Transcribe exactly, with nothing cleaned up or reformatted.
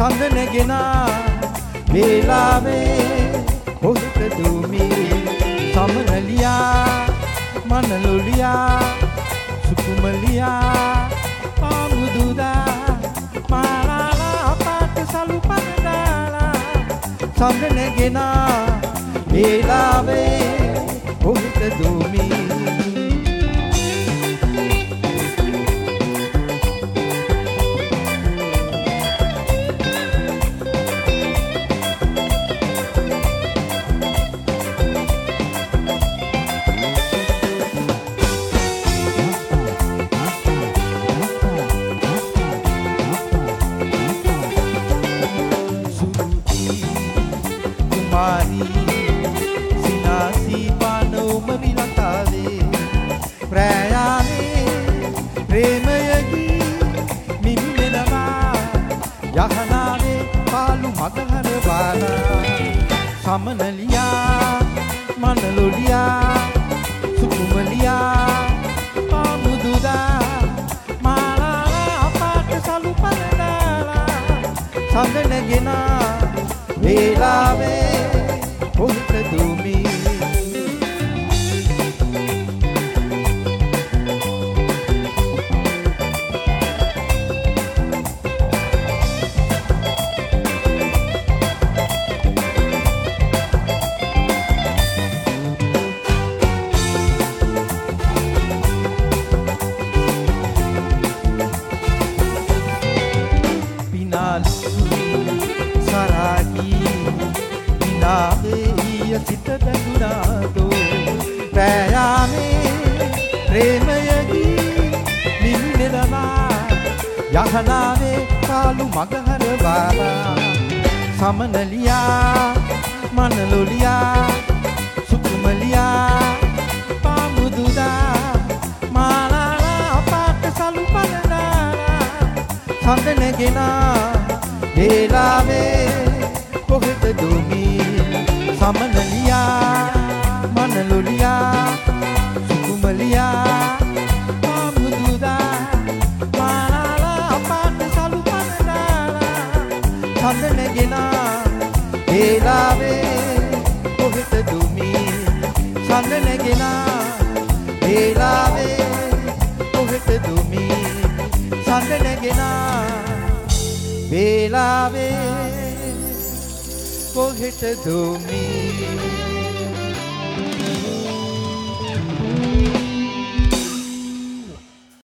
සඳනගෙන වේලාවේ කොහෙද මේ සමනලියා මනලොලියා සුකුමලියා පාමුදුදා මාලාලා පාට සලුපනදාලා සඳනගෙන වේලාවේ කොහෙද මේ සමනලියා මනලොලියා සුකුමලියා පාමුදුදා මාලාලා පාට සලුපනදාලා සඳනගෙන වේලාවේ කොහෙද මේ යහනාවේ කාලු මගහර බාලා සමනලියා මනලොලියා සුකුමලියා පාමුදුදා මාලාලා පාට සලුපනදාලා සඳනගෙන වේලාවේ කොහෙද මේ සමනලියා මනලොලියා සුකුමලියා සඳනගෙන වේලාවේ කොහෙද මේ සඳනගෙන වේලාවේ කොහෙද මේ සඳනගෙන වේලාවේ කොහෙද මේ